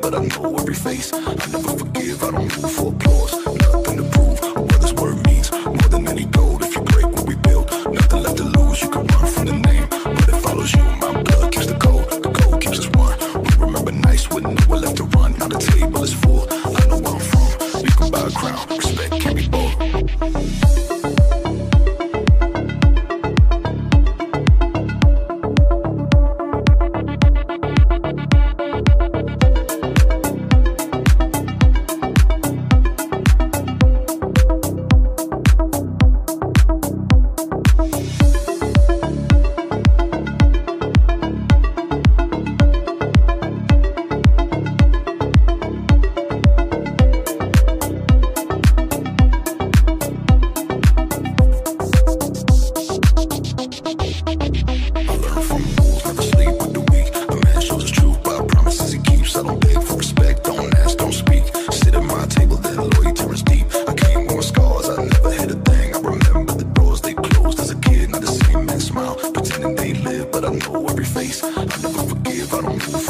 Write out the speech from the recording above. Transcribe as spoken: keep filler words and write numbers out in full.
but I know every face. I never forgive, I don't move for applause. Nothing to prove what this word means. More than any gold, if you break what we build, nothing left to lose. You can run from the name, but it follows you. My blood keeps the code, the code keeps us one. We remember nights with nowhere left to run. Now the table is full, I know where I'm from. You can buy a crown, respect can't be bought. But I know every face. I never forgive, I don't